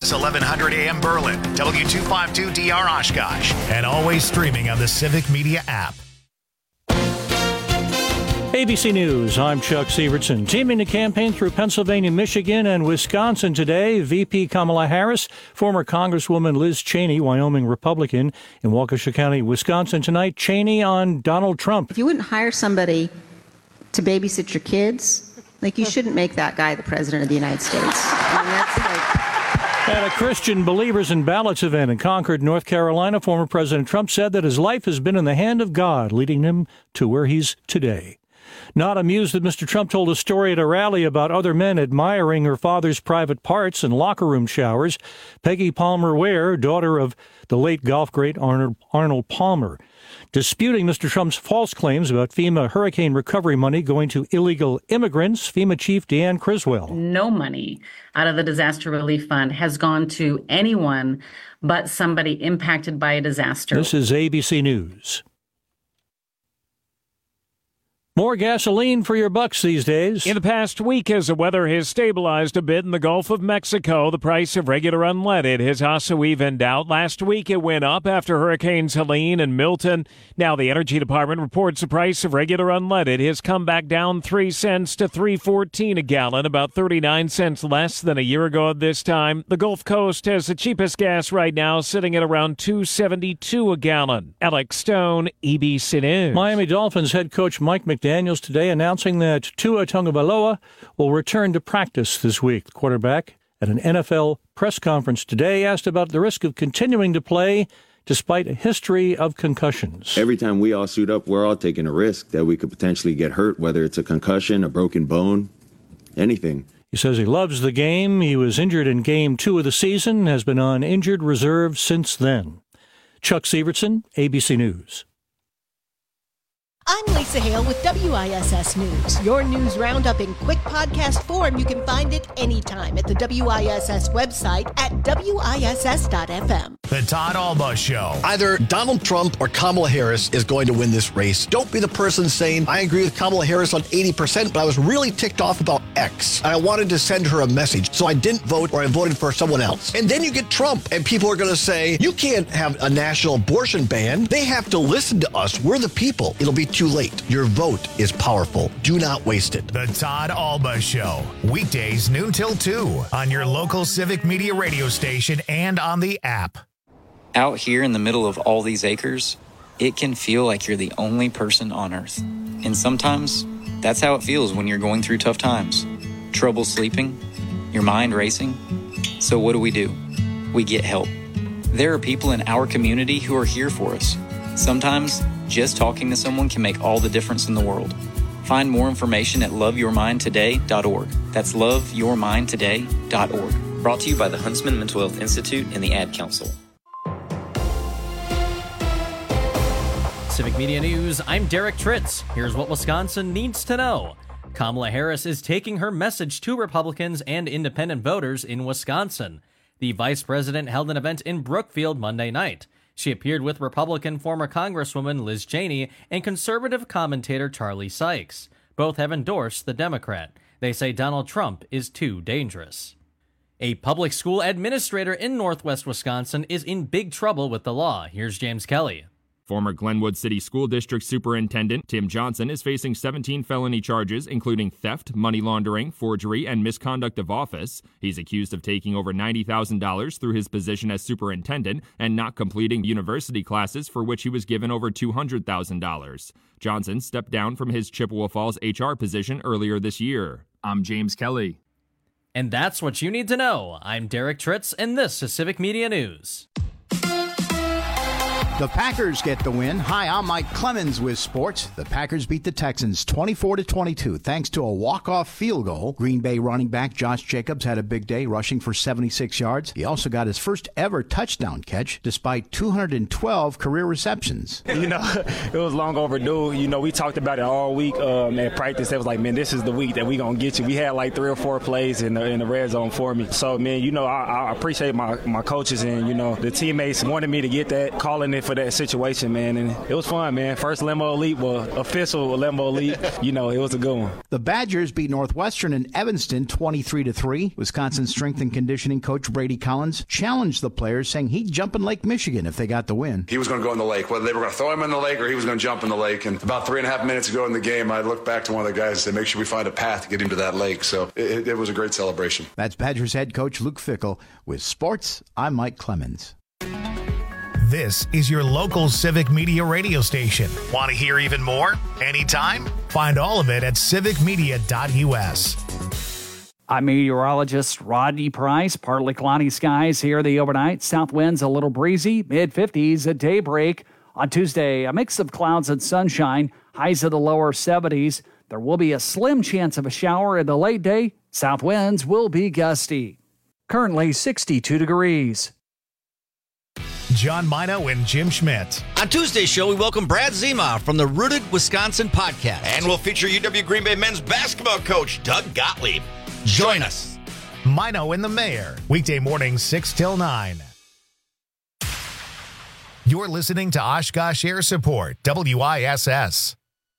KFOX 1100 AM Berlin, W252DR Oshkosh, and always streaming on the Civic Media app. ABC News, I'm Chuck Sievertson. Teaming to campaign through Pennsylvania, Michigan, and Wisconsin today, VP Kamala Harris, former Congresswoman Liz Cheney, Wyoming Republican, in Waukesha County, Wisconsin tonight. Cheney on Donald Trump. If you wouldn't hire somebody to babysit your kids, you shouldn't make that guy the president of the United States. At a Christian Believers in Ballots event in Concord, North Carolina, former President Trump said that his life has been in the hand of God, leading him to where he's today. Not amused that Mr. Trump told a story at a rally about other men admiring her father's private parts and locker room showers, Peggy Palmer Ware, daughter of the late golf great Arnold Palmer, disputing Mr. Trump's false claims about FEMA hurricane recovery money going to illegal immigrants. FEMA Chief Deanne Criswell. No money out of the Disaster Relief Fund has gone to anyone but somebody impacted by a disaster. This is ABC News. More gasoline for your bucks these days. In the past week, as the weather has stabilized a bit in the Gulf of Mexico, the price of regular unleaded has also evened out. Last week, it went up after Hurricanes Helene and Milton. Now, the Energy Department reports the price of regular unleaded has come back down 3 cents to $3.14 a gallon, about 39 cents less than a year ago at this time. The Gulf Coast has the cheapest gas right now, sitting at around $2.72 a gallon. Alex Stone, ABC News. Miami Dolphins head coach Mike McDaniels today announcing that Tua Tagovailoa will return to practice this week. The quarterback at an NFL press conference today asked about the risk of continuing to play despite a history of concussions. Every time we all suit up, we're all taking a risk that we could potentially get hurt, whether it's a concussion, a broken bone, anything. He says he loves the game. He was injured in Game 2 of the season, has been on injured reserve since then. Chuck Sievertson, ABC News. I'm Lisa Hale with WISS News. Your news roundup in quick podcast form. You can find it anytime at the WISS website at WISS.FM. The Todd Alba Show. Either Donald Trump or Kamala Harris is going to win this race. Don't be the person saying, I agree with Kamala Harris on 80%, but I was really ticked off about X. And I wanted to send her a message, so I didn't vote or I voted for someone else. And then you get Trump, and people are going to say, you can't have a national abortion ban. They have to listen to us. We're the people. It'll be too late. Your vote is powerful. Do not waste it. The Todd Alba Show. Weekdays noon till 2 on your local Civic Media radio station and on the app. Out here in the middle of all these acres, it can feel like you're the only person on Earth. And sometimes that's how it feels when you're going through tough times. Trouble sleeping, your mind racing. So what do? We get help. There are people in our community who are here for us. Sometimes just talking to someone can make all the difference in the world. Find more information at loveyourmindtoday.org. That's loveyourmindtoday.org. Brought to you by the Huntsman Mental Health Institute and the Ad Council. Civic Media News, I'm Derek Tritz. Here's what Wisconsin needs to know. Kamala Harris is taking her message to Republicans and independent voters in Wisconsin. The vice president held an event in Brookfield Monday night. She appeared with Republican former Congresswoman Liz Cheney and conservative commentator Charlie Sykes. Both have endorsed the Democrat. They say Donald Trump is too dangerous. A public school administrator in northwest Wisconsin is in big trouble with the law. Here's James Kelly. Former Glenwood City School District Superintendent Tim Johnson is facing 17 felony charges, including theft, money laundering, forgery, and misconduct of office. He's accused of taking over $90,000 through his position as superintendent and not completing university classes for which he was given over $200,000. Johnson stepped down from his Chippewa Falls HR position earlier this year. I'm James Kelly. And that's what you need to know. I'm Derek Tritz, and this is Civic Media News. The Packers get the win. Hi, I'm Mike Clemens with sports. The Packers beat the Texans 24-22 thanks to a walk-off field goal. Green Bay running back Josh Jacobs had a big day, rushing for 76 yards. He also got his first ever touchdown catch despite 212 career receptions. It was long overdue. We talked about it all week at practice. It was like, man, this is the week that we going to get you. We had like 3 or 4 plays in the red zone for me. So, man, I appreciate my coaches and, the teammates wanted me to get that, calling it for that situation, man. And it was fun, man. First Lembo Elite, official Lembo Elite. It was a good one. The Badgers beat Northwestern in Evanston 23-3. Wisconsin strength and conditioning coach Brady Collins challenged the players, saying he'd jump in Lake Michigan if they got the win. He was going to go in the lake, whether they were going to throw him in the lake or he was going to jump in the lake. And about 3.5 minutes ago in the game, I looked back to one of the guys and said, make sure we find a path to get him to that lake. So it was a great celebration. That's Badgers head coach Luke Fickell. With sports, I'm Mike Clemens. This is your local Civic Media radio station. Want to hear even more? Anytime? Find all of it at civicmedia.us. I'm meteorologist Rodney Price. Partly cloudy skies here the overnight. South winds a little breezy, mid-50s at daybreak. On Tuesday, a mix of clouds and sunshine, highs of the lower 70s. There will be a slim chance of a shower in the late day. South winds will be gusty. Currently 62 degrees. John Mino and Jim Schmidt. On Tuesday's show, we welcome Brad Zima from the Rooted Wisconsin podcast. And we'll feature UW Green Bay men's basketball coach Doug Gottlieb. Join us. Mino and the Mayor, weekday mornings 6 till 9. You're listening to Oshkosh Air Support, WISS.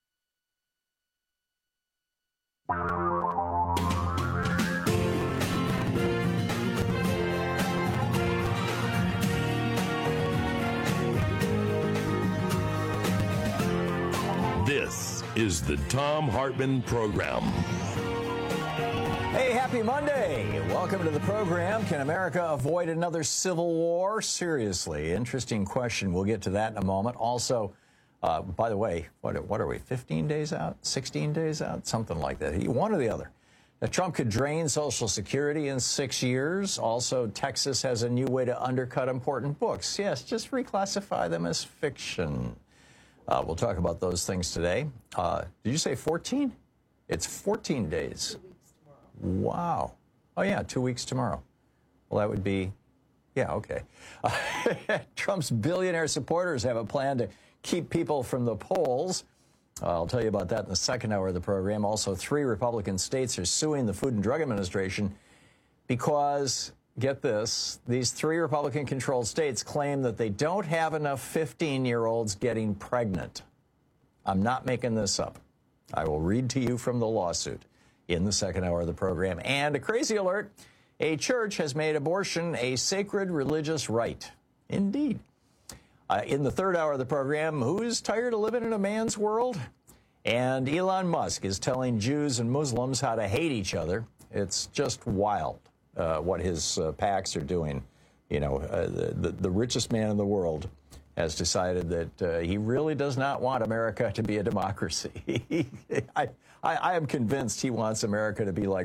This is the Thom Hartmann Program. Hey, happy Monday. Welcome to the program. Can America avoid another civil war? Seriously, interesting question. We'll get to that in a moment. Also, by the way, what are we, 15 days out, 16 days out, something like that, one or the other. Now, Trump could drain Social Security in 6 years. Also, Texas has a new way to undercut important books. Yes, just reclassify them as fiction. We'll talk about those things today. Did you say 14? It's 14 days. 2 weeks tomorrow. Wow. Oh, yeah, 2 weeks tomorrow. Well, that would be, yeah, okay. Trump's billionaire supporters have a plan to keep people from the polls. I'll tell you about that in the second hour of the program. Also, 3 Republican states are suing the Food and Drug Administration because, get this, these 3 Republican-controlled states claim that they don't have enough 15-year-olds getting pregnant. I'm not making this up. I will read to you from the lawsuit in the second hour of the program. And a crazy alert, a church has made abortion a sacred religious right. Indeed. In the third hour of the program, who's tired of living in a man's world? And Elon Musk is telling Jews and Muslims how to hate each other. It's just wild what his PACs are doing. You know, the richest man in the world has decided that he really does not want America to be a democracy. I am convinced he wants America to be like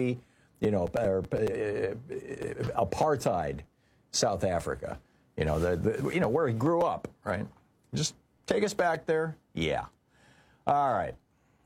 apartheid South Africa. You know, where he grew up, right? Just take us back there. Yeah. All right.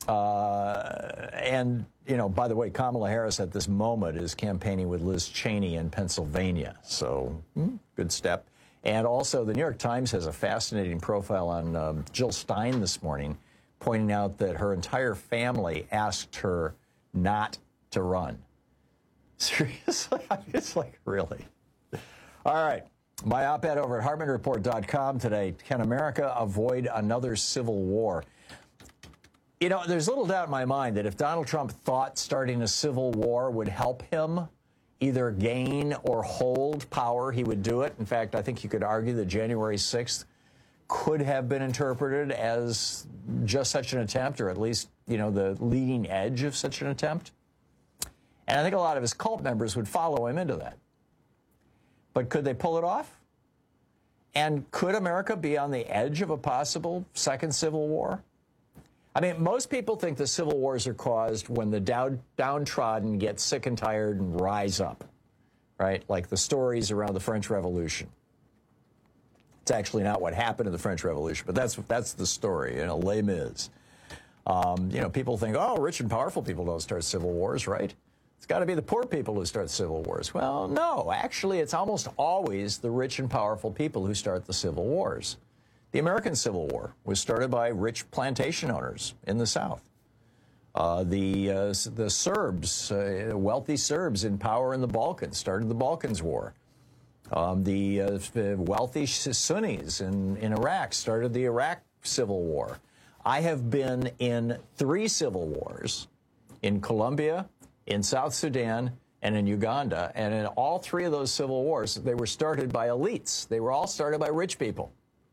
And, by the way, Kamala Harris at this moment is campaigning with Liz Cheney in Pennsylvania. So, good step. And also, the New York Times has a fascinating profile on Jill Stein this morning, pointing out that her entire family asked her not to run. Seriously? It's like, really? All right. My op-ed over at HartmannReport.com today, can America avoid another civil war? You know, there's little doubt in my mind that if Donald Trump thought starting a civil war would help him either gain or hold power, he would do it. In fact, I think you could argue that January 6th could have been interpreted as just such an attempt, or at least, the leading edge of such an attempt. And I think a lot of his cult members would follow him into that. But could they pull it off? And could America be on the edge of a possible second civil war? I mean, most people think the civil wars are caused when the downtrodden get sick and tired and rise up, right? Like the stories around the French Revolution. It's actually not what happened in the French Revolution, but that's the story, Les Mis. People think, rich and powerful people don't start civil wars, right? It's got to be the poor people who start civil wars. Well, no, actually, it's almost always the rich and powerful people who start the civil wars. The American Civil War was started by rich plantation owners in the South. The Serbs, wealthy Serbs in power in the Balkans, started the Balkans War. The wealthy Sunnis in Iraq started the Iraq Civil War. I have been in 3 civil wars, in Colombia, in South Sudan, and in Uganda. And in all 3 of those civil wars, they were started by elites. They were all started by rich people.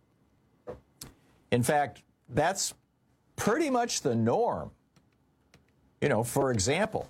In fact, that's pretty much the norm. You know, for example,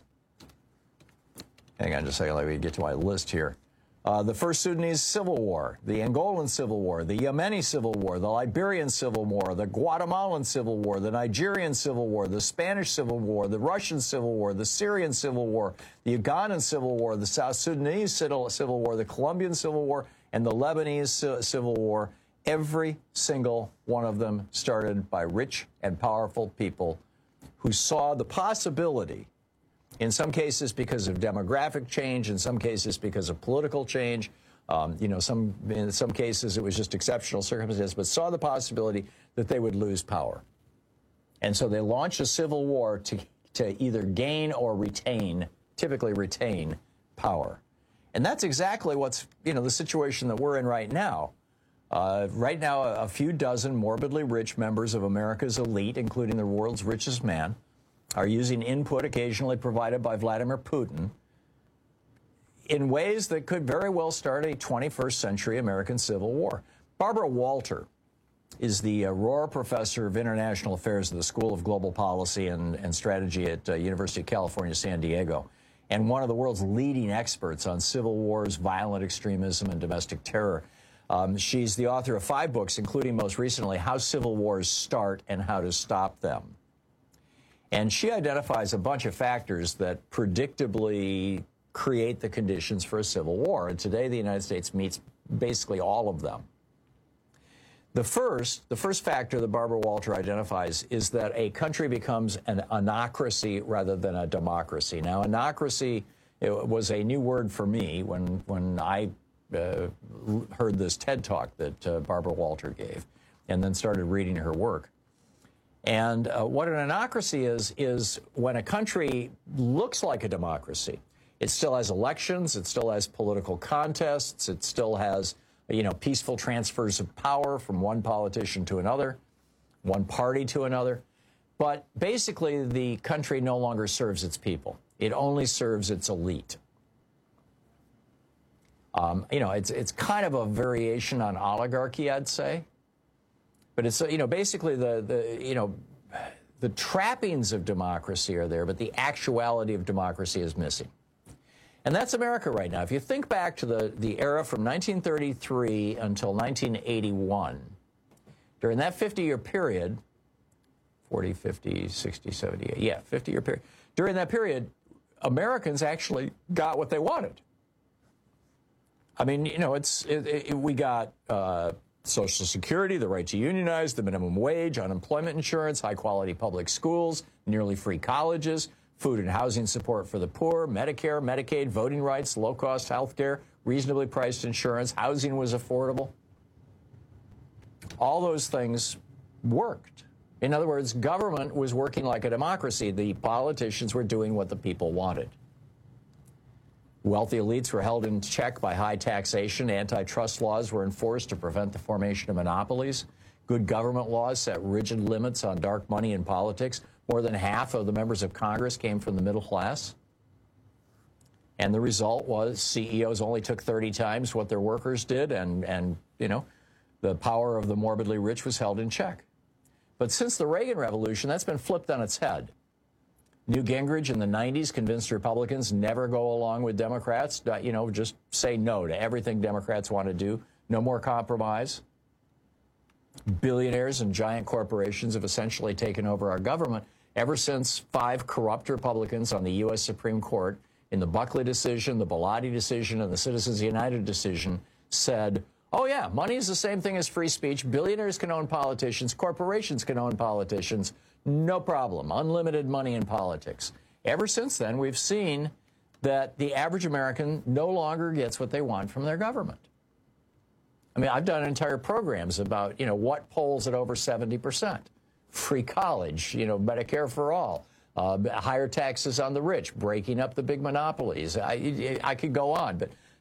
hang on just a second, let me get to my list here. The first Sudanese Civil War, the Angolan Civil War, the Yemeni Civil War, the Liberian Civil War, the Guatemalan Civil War, the Nigerian Civil War, the Spanish Civil War, the Russian Civil War, the Syrian Civil War, the Ugandan Civil War, the South Sudanese Civil War, the Colombian Civil War, and the Lebanese Civil War. Every single one of them started by rich and powerful people who saw the possibility, in some cases because of demographic change, in some cases because of political change, in some cases it was just exceptional circumstances, but saw the possibility that they would lose power. And so they launched a civil war to either gain or retain, typically retain, power. And that's exactly what's, the situation that we're in right now. Right now, a few dozen morbidly rich members of America's elite, including the world's richest man, are using input occasionally provided by Vladimir Putin in ways that could very well start a 21st century American Civil War. Barbara Walter is the Rohr Professor of International Affairs at the School of Global Policy and Strategy at University of California, San Diego, and one of the world's leading experts on civil wars, violent extremism, and domestic terror. She's the author of 5 books, including most recently, How Civil Wars Start and How to Stop Them. And she identifies a bunch of factors that predictably create the conditions for a civil war. And today, the United States meets basically all of them. The first factor that Barbara Walter identifies is that a country becomes an anocracy rather than a democracy. Now, anocracy was a new word for me when I heard this TED Talk that Barbara Walter gave and then started reading her work. And what an anocracy is when a country looks like a democracy. It still has elections, it still has political contests, it still has, peaceful transfers of power from one politician to another, one party to another. But basically, the country no longer serves its people. It only serves its elite. It's kind of a variation on oligarchy, I'd say. But it's, basically the trappings of democracy are there, but the actuality of democracy is missing. And that's America right now. If you think back to the era from 1933 until 1981, during that 50-year period, 40, 50, 60, 70, 50-year period, during that period, Americans actually got what they wanted. I mean, we got Social Security, the right to unionize, the minimum wage, unemployment insurance, high-quality public schools, nearly free colleges, food and housing support for the poor, Medicare, Medicaid, voting rights, low-cost health care, reasonably priced insurance, housing was affordable. All those things worked. In other words, government was working like a democracy. The politicians were doing what the people wanted. Wealthy elites were held in check by high taxation. Antitrust laws were enforced to prevent the formation of monopolies. Good government laws set rigid limits on dark money in politics. More than half of the members of Congress came from the middle class. And the result was CEOs only took 30 times what their workers did, and the power of the morbidly rich was held in check. But since the Reagan Revolution, that's been flipped on its head. Newt Gingrich in the 90s convinced Republicans never go along with Democrats, just say no to everything Democrats want to do, no more compromise. Billionaires and giant corporations have essentially taken over our government ever since 5 corrupt Republicans on the U.S. Supreme Court in the Buckley decision, the Bellotti decision, and the Citizens United decision said, oh, yeah, money is the same thing as free speech. Billionaires can own politicians. Corporations can own politicians. No problem. Unlimited money in politics. Ever since then, we've seen that the average American no longer gets what they want from their government. I mean, I've done entire programs about, what polls at over 70%. Free college, Medicare for all, higher taxes on the rich, breaking up the big monopolies. I could go on, but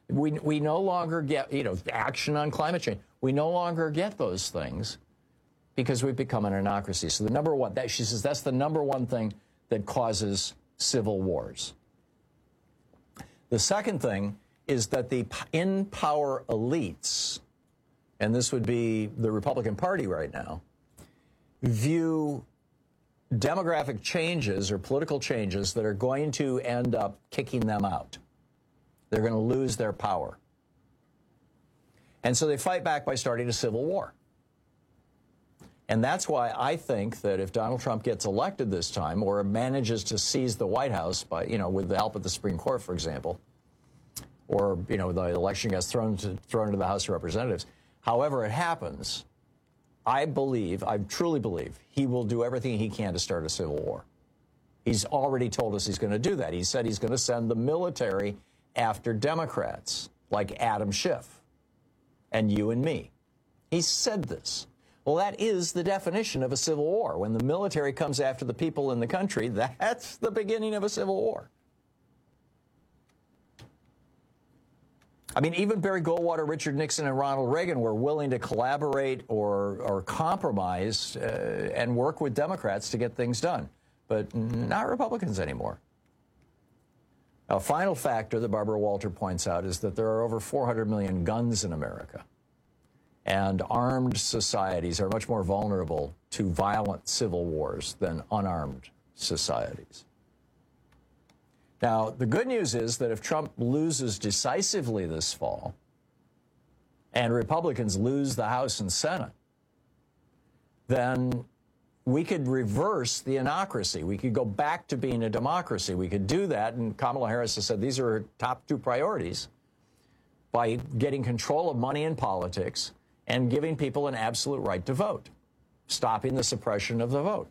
We no longer get, action on climate change. We no longer get those things because we've become an anocracy. So the number one, she says that's the number one thing that causes civil wars. The second thing is that the in-power elites, and this would be the Republican Party right now, view demographic changes or political changes that are going to end up kicking them out. They're going to lose their power. And so they fight back by starting a civil war. And that's why I think that if Donald Trump gets elected this time or manages to seize the White House by, with the help of the Supreme Court, for example, or, the election gets thrown into the House of Representatives, however it happens, I truly believe he will do everything he can to start a civil war. He's already told us he's going to do that. He said he's going to send the military after Democrats like Adam Schiff and you and me. He said this. Well, that is the definition of a civil war. When the military comes after the people in the country, that's the beginning of a civil war. I mean, even Barry Goldwater, Richard Nixon, and Ronald Reagan were willing to collaborate or compromise and work with Democrats to get things done, but not Republicans anymore. A final factor that Barbara Walter points out is that there are over 400 million guns in America, and armed societies are much more vulnerable to violent civil wars than unarmed societies. Now, the good news is that if Trump loses decisively this fall and Republicans lose the House and Senate, then we could reverse the anocracy. We could go back to being a democracy. We could do that, and Kamala Harris has said these are her top two priorities, by getting control of money in politics and giving people an absolute right to vote, stopping the suppression of the vote.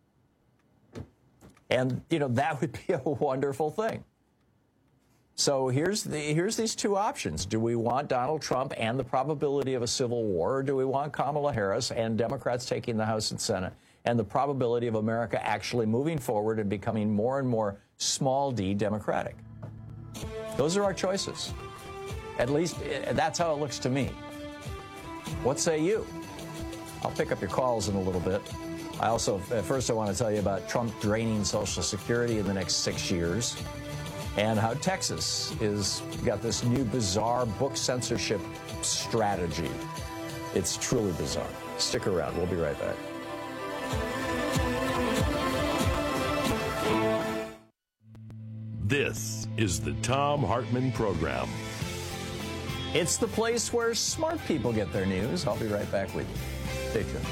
And, that would be a wonderful thing. So here's these two options. Do we want Donald Trump and the probability of a civil war, or do we want Kamala Harris and Democrats taking the House and Senate and the probability of America actually moving forward and becoming more and more small d democratic? Those are our choices. At least that's how it looks to me. What say you? I'll pick up your calls in a little bit. I also, first I want to tell you about Trump draining Social Security in the next 6 years, and how Texas is got this new bizarre book censorship strategy. It's truly bizarre. Stick around. We'll be right back. This is the Thom Hartmann Program. It's the place where smart people get their news. I'll be right back with you. Stay tuned.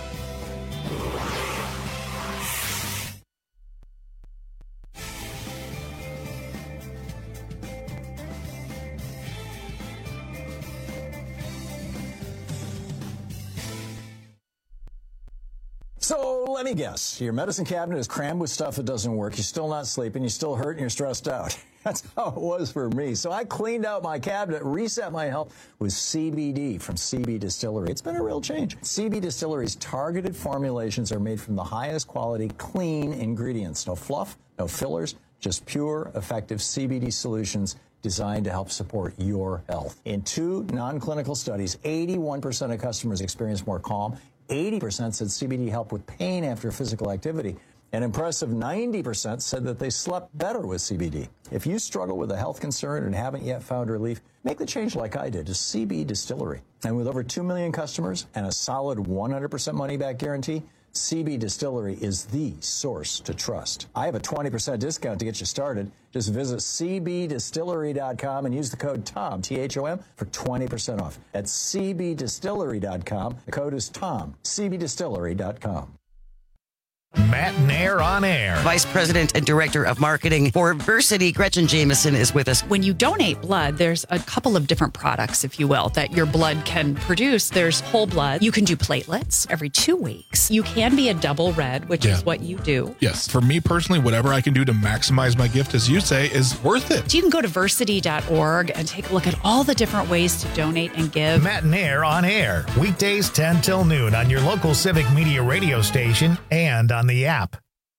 So let me guess, your medicine cabinet is crammed with stuff that doesn't work. You're still not sleeping. You're still hurt and you're stressed out. That's how it was for me. So I cleaned out my cabinet, reset my health with CBD from CB Distillery. It's been a real change. CB Distillery's targeted formulations are made from the highest quality, clean ingredients. No fluff, no fillers, just pure, effective CBD solutions designed to help support your health. In 2 non-clinical studies, 81% of customers experienced more calm. 80% said CBD helped with pain after physical activity. An impressive 90% said that they slept better with CBD. If you struggle with a health concern and haven't yet found relief, make the change like I did to CB Distillery. And with over 2 million customers and a solid 100% money-back guarantee, CB Distillery is the source to trust. I have a 20% discount to get you started. Just visit cbdistillery.com and use the code TOM, T-H-O-M, for 20% off. That's cbdistillery.com. The code is TOM, cbdistillery.com. Matt Nair on Air. Vice President and Director of Marketing for Versity, Gretchen Jameson, is with us. When you donate blood, there's a couple of different products, if you will, that your blood can produce. There's whole blood. You can do platelets every 2 weeks. You can be a double red, which is what you do. Yes. For me personally, whatever I can do to maximize my gift, as you say, is worth it. So you can go to versity.org and take a look at all the different ways to donate and give. Matt Nair on Air. Weekdays 10 till noon on your local Civic Media radio station and on the app.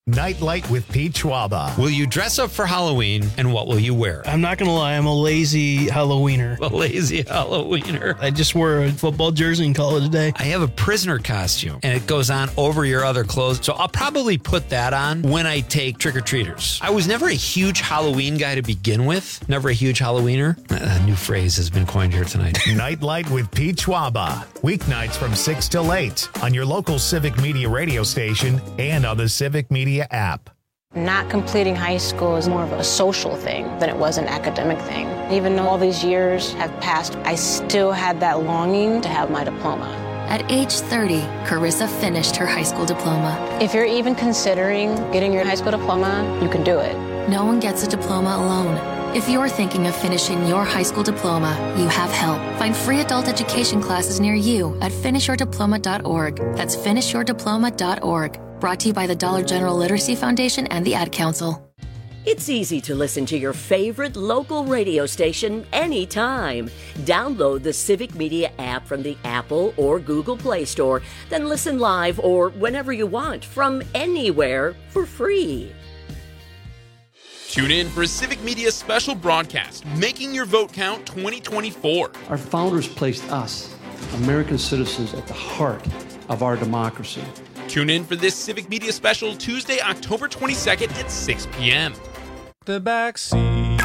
Nightlight with Pete Schwaba. Will you dress up for Halloween, and what will you wear? I'm not going to lie, I'm a lazy Halloweener. A lazy Halloweener. I just wore a football jersey and call it a day. I have a prisoner costume, and it goes on over your other clothes, so I'll probably put that on when I take trick-or-treaters. I was never a huge Halloween guy to begin with. Never a huge Halloweener. A new phrase has been coined here tonight. Nightlight with Pete Schwaba. Weeknights from 6 till 8 on your local Civic Media radio station and on the Civic Media app. Not completing high school is more of a social thing than it was an academic thing. Even though all these years have passed, I still had that longing to have my diploma. At age 30, Carissa finished her high school diploma. If you're even considering getting your high school diploma, you can do it. No one gets a diploma alone. If you're thinking of finishing your high school diploma, you have help. Find free adult education classes near you at finishyourdiploma.org. That's finishyourdiploma.org. Brought to you by the Dollar General Literacy Foundation and the Ad Council. It's easy to listen to your favorite local radio station anytime. Download the Civic Media app from the Apple or Google Play Store, then listen live or whenever you want from anywhere for free. Tune in for a Civic Media special broadcast, Making Your Vote Count 2024. Our founders placed us, American citizens, at the heart of our democracy. Tune in for this Civic Media special Tuesday, October 22nd at 6 p.m. The back seat.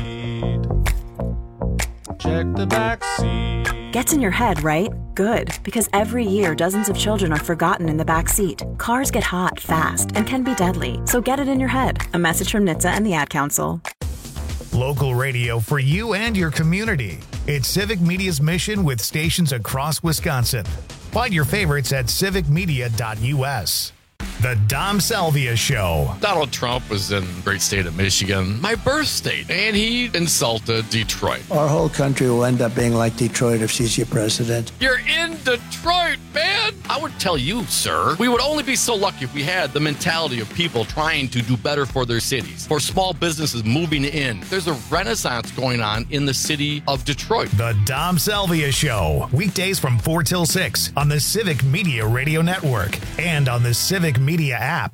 Check the back seat. Gets in your head, right? Good, because every year dozens of children are forgotten in the back seat. Cars get hot fast and can be deadly, so get it in your head. A message from NHTSA and the Ad Council. Local radio for you and your community. It's Civic Media's mission with stations across Wisconsin. Find your favorites at civicmedia.us. The Dom Salvia Show. Donald Trump was in the great state of Michigan, my birth state, and he insulted Detroit. Our whole country will end up being like Detroit if she's your president. You're in Detroit, man! I would tell you, sir, we would only be so lucky if we had the mentality of people trying to do better for their cities, for small businesses moving in. There's a renaissance going on in the city of Detroit. The Dom Salvia Show. Weekdays from 4 till 6 on the Civic Media Radio Network and on the Civic Media app.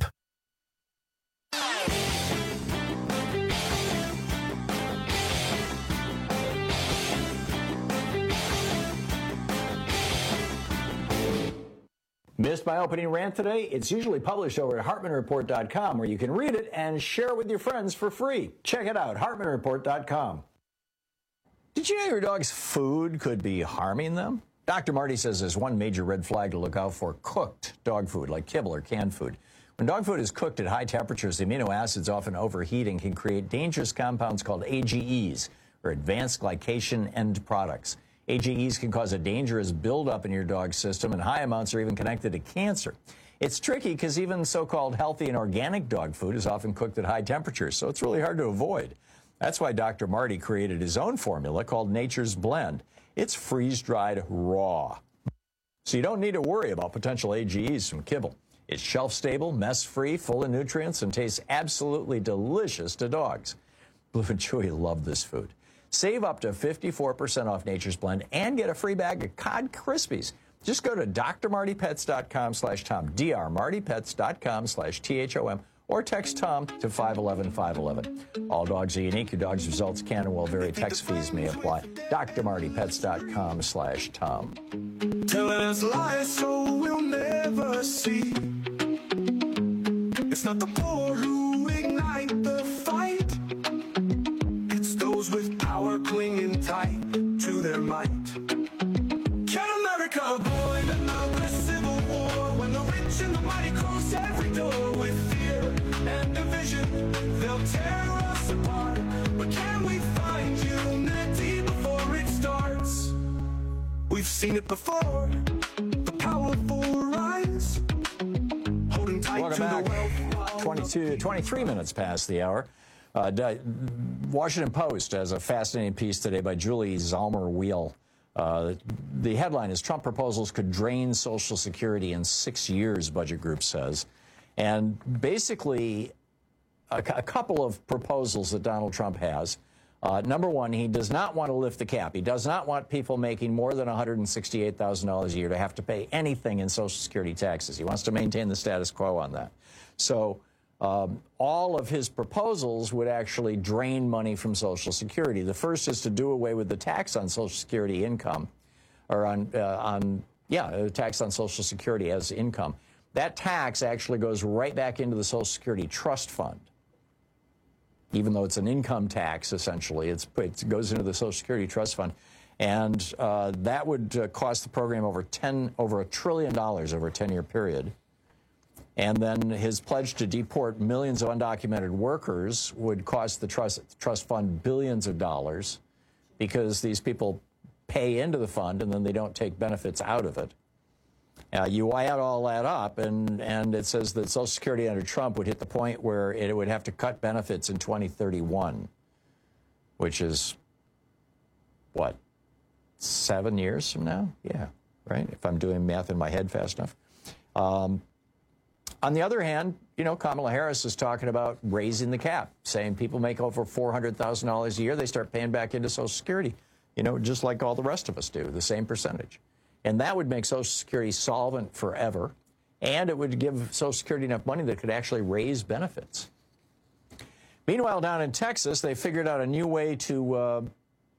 Missed my opening rant today? It's usually published over at HartmanReport.com, where you can read it and share it with your friends for free. Check it out, HartmanReport.com. Did you know your dog's food could be harming them? Dr. Marty says there's one major red flag to look out for: cooked dog food, like kibble or canned food. When dog food is cooked at high temperatures, the amino acids often overheat and can create dangerous compounds called AGEs, or advanced glycation end products. AGEs can cause a dangerous buildup in your dog's system, and high amounts are even connected to cancer. It's tricky because even so-called healthy and organic dog food is often cooked at high temperatures, so it's really hard to avoid. That's why Dr. Marty created his own formula called Nature's Blend. It's freeze-dried raw, so you don't need to worry about potential AGEs from kibble. It's shelf-stable, mess-free, full of nutrients, and tastes absolutely delicious to dogs. Blue and Chewy love this food. Save up to 54% off Nature's Blend and get a free bag of Cod Krispies. Just go to drmartypets.com/Tom, drmartypets.com/THOM, or text Tom to 511-511. All dogs are unique. Your dog's results can and will vary. Text fees may apply. drmartypets.com/Tom. Telling us lies so we'll never see. It's not the poor who ignite the fight. It's those with power clinging tight to their might. Can America avoid another civil war when the rich and the mighty close every door with fear and division? They'll tear us apart. But can we find unity before it starts? We've seen it before. The powerful rise. Holding tight. Welcome to back. the wealth. 23 minutes past the hour. Washington Post has a fascinating piece today by Julie Zalmer-Wheel. The headline is Trump proposals could drain Social Security in 6 years, budget group says. And basically, a couple of proposals that Donald Trump has. Number one, he does not want to lift the cap. He does not want people making more than $168,000 a year to have to pay anything in Social Security taxes. He wants to maintain the status quo on that. So all of his proposals would actually drain money from Social Security. The first is to do away with the tax on Social Security income, or tax on Social Security as income. That tax actually goes right back into the Social Security Trust Fund. Even though it's an income tax, essentially, it goes into the Social Security Trust Fund. And that would cost the program over $1 trillion over a 10-year period. And then his pledge to deport millions of undocumented workers would cost the trust fund billions of dollars, because these people pay into the fund and then they don't take benefits out of it. You add all that up, and it says that Social Security under Trump would hit the point where it would have to cut benefits in 2031, which is, what, 7 years from now? Yeah, right, if I'm doing math in my head fast enough. On the other hand, Kamala Harris is talking about raising the cap, saying people make over $400,000 a year, they start paying back into Social Security, just like all the rest of us do, the same percentage. And that would make Social Security solvent forever, and it would give Social Security enough money that could actually raise benefits. Meanwhile, down in Texas, they figured out a new way to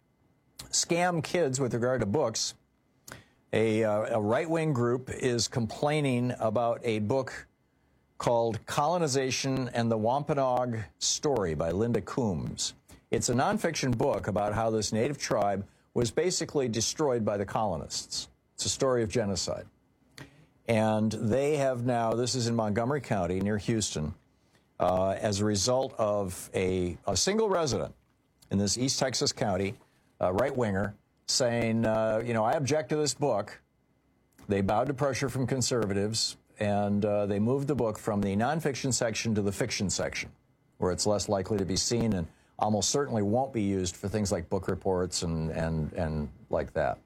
scam kids with regard to books. A right-wing group is complaining about a book called Colonization and the Wampanoag Story by Linda Coombs. It's a nonfiction book about how this native tribe was basically destroyed by the colonists. It's a story of genocide. And they have now, this is in Montgomery County near Houston, as a result of a single resident in this East Texas county, right-winger, saying, I object to this book. They bowed to pressure from conservatives, and they moved the book from the nonfiction section to the fiction section, where it's less likely to be seen and almost certainly won't be used for things like book reports and like that.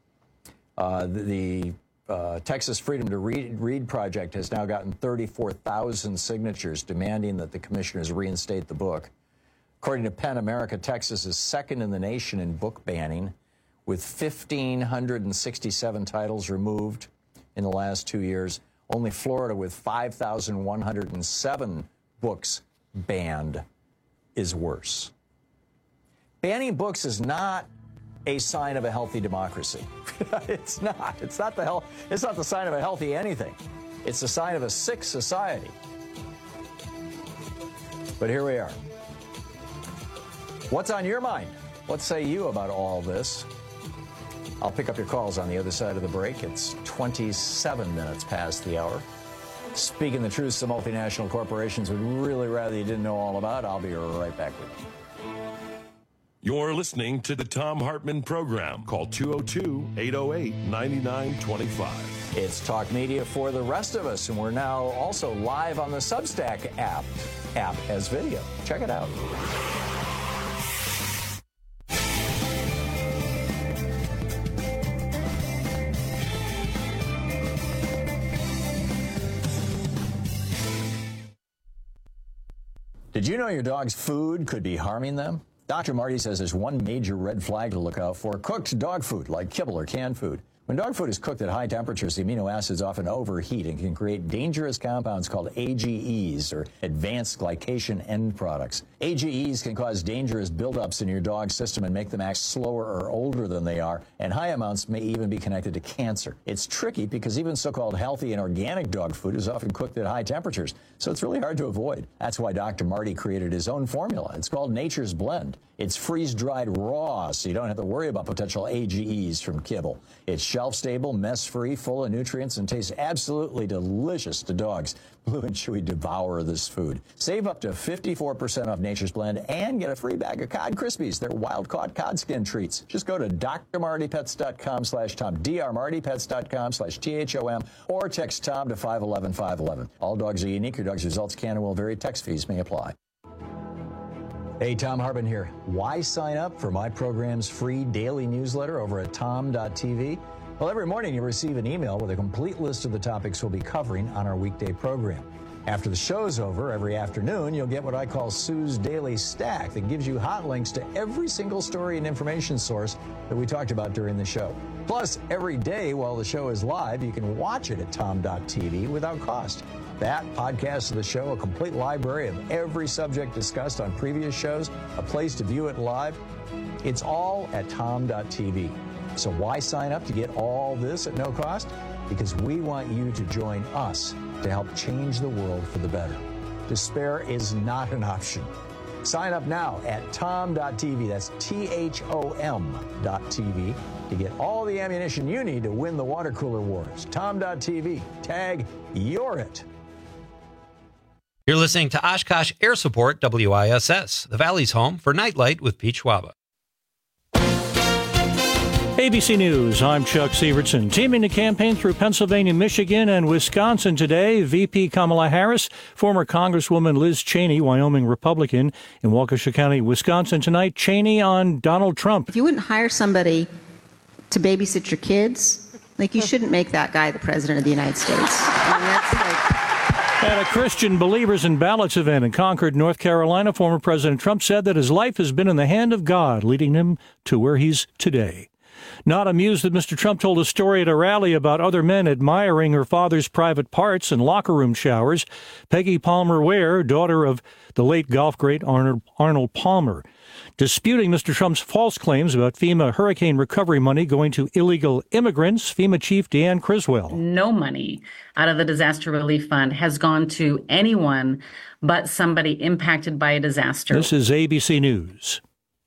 The Texas Freedom to Read Project has now gotten 34,000 signatures demanding that the commissioners reinstate the book. According to PEN America, Texas is second in the nation in book banning, with 1,567 titles removed in the last 2 years. Only Florida, with 5,107 books banned, is worse. Banning books is not a sign of a healthy democracy. It's not. It's not the sign of a healthy anything. It's the sign of a sick society. But here we are. What's on your mind? What say you about all this? I'll pick up your calls on the other side of the break. It's 27 minutes past the hour. Speaking the truth, some multinational corporations would really rather you didn't know all about. I'll be right back with you. You're listening to the Thom Hartmann Program. Call 202-808-9925. It's talk media for the rest of us, and we're now also live on the Substack app as video. Check it out. Did you know your dog's food could be harming them? Dr. Marty says there's one major red flag to look out for: cooked dog food like kibble or canned food. When dog food is cooked at high temperatures, the amino acids often overheat and can create dangerous compounds called AGEs, or advanced glycation end products. AGEs can cause dangerous buildups in your dog's system and make them act slower or older than they are, and high amounts may even be connected to cancer. It's tricky because even so-called healthy and organic dog food is often cooked at high temperatures, so it's really hard to avoid. That's why Dr. Marty created his own formula. It's called Nature's Blend. It's freeze-dried raw, so you don't have to worry about potential AGEs from kibble. It's shelf-stable, mess-free, full of nutrients, and tastes absolutely delicious to dogs. Blue and Chewy devour this food. Save up to 54% off Nature's Blend and get a free bag of Cod Krispies. They're wild-caught cod skin treats. Just go to drmartypets.com/Tom, drmartypets.com/THOM, or text Tom to 511-511. All dogs are unique. Your dog's results can and will vary. Text fees may apply. Hey, Thom Hartmann here. Why sign up for my program's free daily newsletter over at tom.tv? Well, every morning you receive an email with a complete list of the topics we'll be covering on our weekday program. After the show's over, every afternoon, you'll get what I call Sue's Daily Stack that gives you hot links to every single story and information source that we talked about during the show. Plus, every day while the show is live, you can watch it at tom.tv without cost. That, podcasts of the show, a complete library of every subject discussed on previous shows, a place to view it live. It's all at tom.tv. So why sign up to get all this at no cost? Because we want you to join us to help change the world for the better. Despair is not an option. Sign up now at tom.tv. That's THOM.tv to get all the ammunition you need to win the water cooler wars. Tom.tv. Tag You're It. You're listening to Oshkosh Air Support WISS, the Valley's home for Nightlight with Pete Schwaba. ABC News, I'm Chuck Sievertson. Teaming to campaign through Pennsylvania, Michigan, and Wisconsin today, VP Kamala Harris, former Congresswoman Liz Cheney, Wyoming Republican, in Waukesha County, Wisconsin tonight. Cheney on Donald Trump. If you wouldn't hire somebody to babysit your kids, you shouldn't make that guy the president of the United States. At a Christian Believers in Ballots event in Concord, North Carolina, former President Trump said that his life has been in the hand of God, leading him to where he's today. Not amused that Mr. Trump told a story at a rally about other men admiring her father's private parts and locker room showers, Peggy Palmer Ware, daughter of the late golf great Arnold Palmer, disputing Mr. Trump's false claims about FEMA hurricane recovery money going to illegal immigrants. FEMA Chief Deanne Criswell. No money out of the Disaster Relief Fund has gone to anyone but somebody impacted by a disaster. This is ABC News.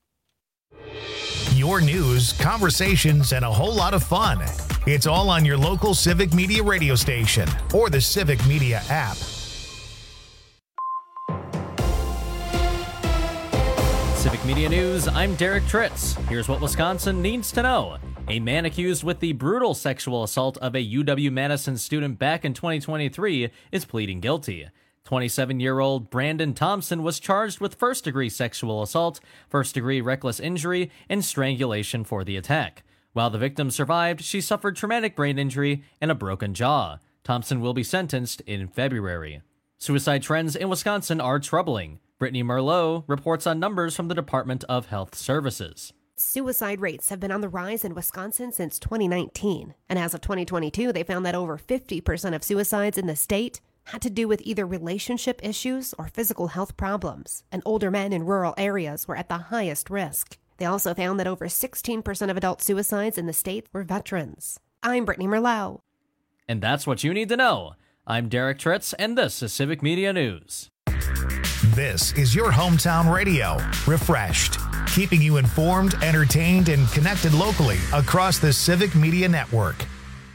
Your news, conversations, and a whole lot of fun. It's all on your local Civic Media radio station or the Civic Media app. Civic Media News, I'm Derek Tritz. Here's what Wisconsin needs to know. A man accused with the brutal sexual assault of a UW-Madison student back in 2023 is pleading guilty. 27-year-old Brandon Thompson was charged with first-degree sexual assault, first-degree reckless injury, and strangulation for the attack. While the victim survived, she suffered traumatic brain injury and a broken jaw. Thompson will be sentenced in February. Suicide trends in Wisconsin are troubling. Brittany Merlot reports on numbers from the Department of Health Services. Suicide rates have been on the rise in Wisconsin since 2019. And as of 2022, they found that over 50% of suicides in the state had to do with either relationship issues or physical health problems, and older men in rural areas were at the highest risk. They also found that over 16% of adult suicides in the state were veterans. I'm Brittany Merlot. And that's what you need to know. I'm Derek Tritz, and this is Civic Media News. This is your hometown radio, refreshed, keeping you informed, entertained, and connected locally across the Civic Media Network.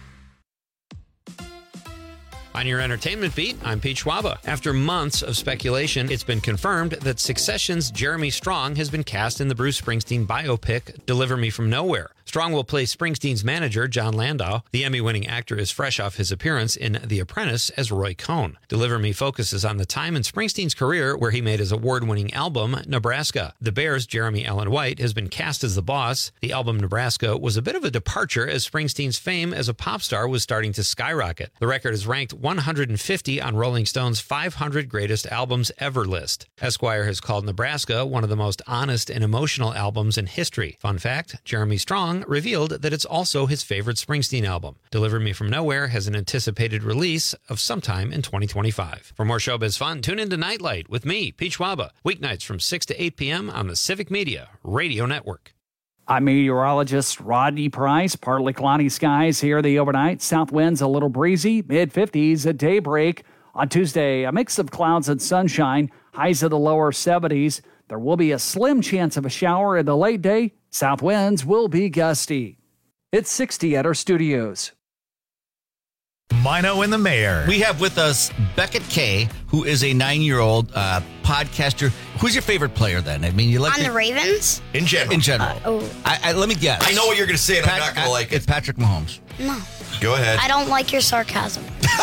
On your entertainment beat, I'm Pete Schwaba. After months of speculation, it's been confirmed that Succession's Jeremy Strong has been cast in the Bruce Springsteen biopic, Deliver Me From Nowhere. Strong will play Springsteen's manager, John Landau. The Emmy-winning actor is fresh off his appearance in The Apprentice as Roy Cohn. Deliver Me focuses on the time in Springsteen's career where he made his award-winning album, Nebraska. The Bears' Jeremy Allen White has been cast as the boss. The album Nebraska was a bit of a departure as Springsteen's fame as a pop star was starting to skyrocket. The record is ranked 150 on Rolling Stone's 500 Greatest Albums Ever list. Esquire has called Nebraska one of the most honest and emotional albums in history. Fun fact, Jeremy Strong revealed that it's also his favorite Springsteen album. Deliver Me From Nowhere has an anticipated release of sometime in 2025. For more showbiz fun, tune into Nightlight with me, Pete Schwaba, weeknights from 6 to 8 p.m. on the Civic Media Radio Network. I'm meteorologist Rodney Price. Partly cloudy skies here the overnight. South winds a little breezy, mid-50s at daybreak. On Tuesday, a mix of clouds and sunshine, highs of the lower 70s. There will be a slim chance of a shower in the late day. South winds will be gusty. It's 60 at our studios. Mino and the Mayor. We have with us Beckett Kay, who is a 9-year-old podcaster. Who's your favorite player then? I mean, you like on the Ravens? In general. Let me guess. I know what you're going to say, and I'm not going to like it. It's Patrick Mahomes. No. Go ahead. I don't like your sarcasm.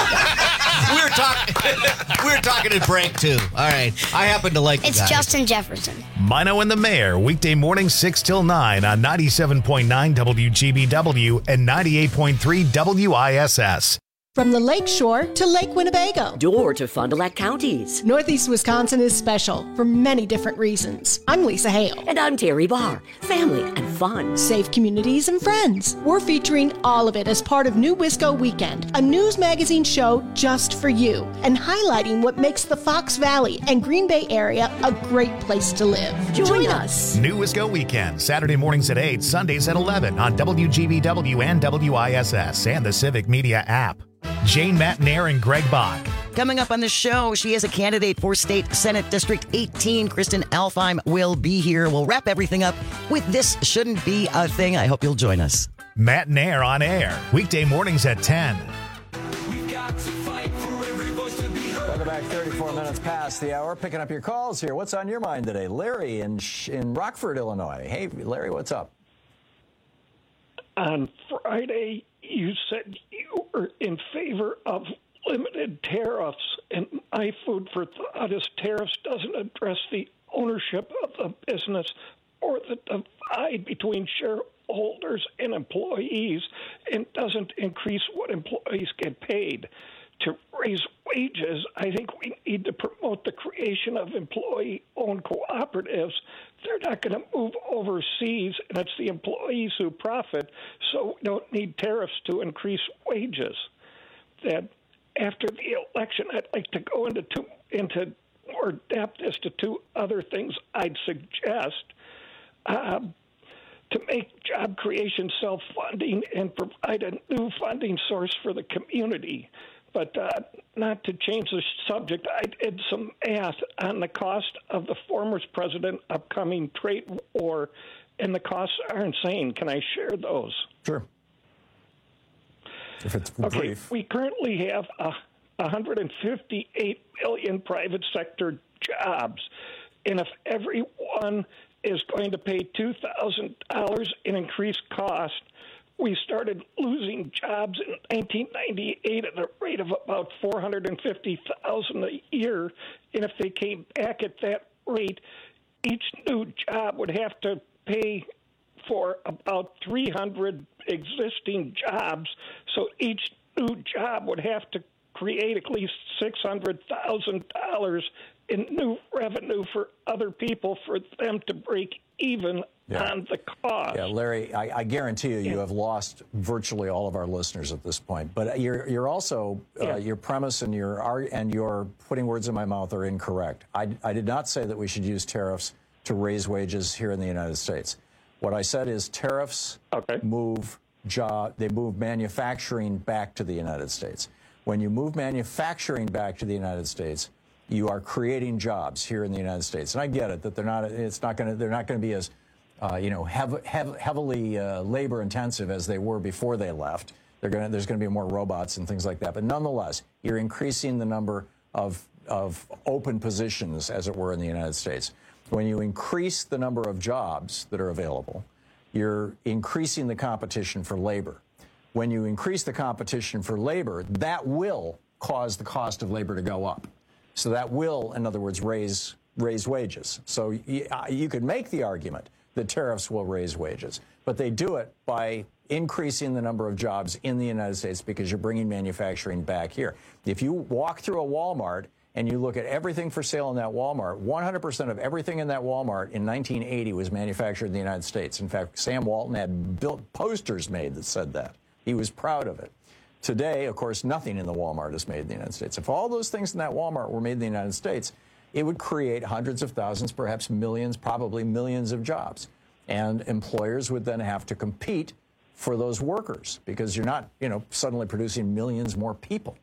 We're talking at break, too. All right. I happen to like It's Justin Jefferson. Mino and the Mayor, weekday morning 6 till 9 on 97.9 WGBW and 98.3 WISS. From the Lake Shore to Lake Winnebago. Door to Fond du Lac counties. Northeast Wisconsin is special for many different reasons. I'm Lisa Hale. And I'm Terry Barr. Family and fun. Safe communities and friends. We're featuring all of it as part of New Wisco Weekend, a news magazine show just for you, and highlighting what makes the Fox Valley and Green Bay area a great place to live. Join us. New Wisco Weekend, Saturday mornings at 8, Sundays at 11 on WGBW and WISS and the Civic Media app. Jane Matnair and Greg Bach. Coming up on the show, she is a candidate for State Senate District 18. Kristen Alfheim will be here. We'll wrap everything up with This Shouldn't Be a Thing. I hope you'll join us. Matnair on air, weekday mornings at 10. Welcome back, 34 minutes past the hour. Picking up your calls here. What's on your mind today? Larry in Rockford, Illinois. Hey, Larry, what's up? On Friday, you said you were in favor of limited tariffs, and my food for thought is tariffs doesn't address the ownership of the business or the divide between shareholders and employees, and doesn't increase what employees get paid. To raise wages, I think we need to promote the creation of employee-owned cooperatives. They're not going to move overseas, and it's the employees who profit, so we don't need tariffs to increase wages. That after the election, I'd like to go into more depth as to two other things I'd suggest. To make job creation self-funding and provide a new funding source for the community. But not to change the subject, I did some math on the cost of the former president's upcoming trade war, and the costs are insane. Can I share those? Sure. If it's brief. Okay, we currently have 158 million private sector jobs, and if everyone is going to pay $2,000 in increased cost, we started losing jobs in 1998 at a rate of about 450,000 a year. And if they came back at that rate, each new job would have to pay for about 300 existing jobs. So each new job would have to create at least $600,000 in new revenue for other people for them to break even on the cost. Yeah, Larry, I guarantee you have lost virtually all of our listeners at this point. But you're also your premise and your putting words in my mouth are incorrect. I did not say that we should use tariffs to raise wages here in the United States. What I said is tariffs move manufacturing back to the United States. When you move manufacturing back to the United States, you are creating jobs here in the United States. And I get it that they're not going to be as heavily labor intensive as they were before they left. There's going to be more robots and things like that. But nonetheless, you're increasing the number of open positions, as it were, in the United States. When you increase the number of jobs that are available, you're increasing the competition for labor. When you increase the competition for labor, that will cause the cost of labor to go up. So that will, in other words, raise wages. So you could make the argument that tariffs will raise wages, but they do it by increasing the number of jobs in the United States because you're bringing manufacturing back here. If you walk through a Walmart and you look at everything for sale in that Walmart, 100% of everything in that Walmart in 1980 was manufactured in the United States. In fact, Sam Walton had built posters made that said that. He was proud of it. Today, of course, nothing in the Walmart is made in the United States. If all those things in that Walmart were made in the United States, it would create hundreds of thousands, perhaps millions, probably millions of jobs. And employers would then have to compete for those workers because you're not, suddenly producing millions more people.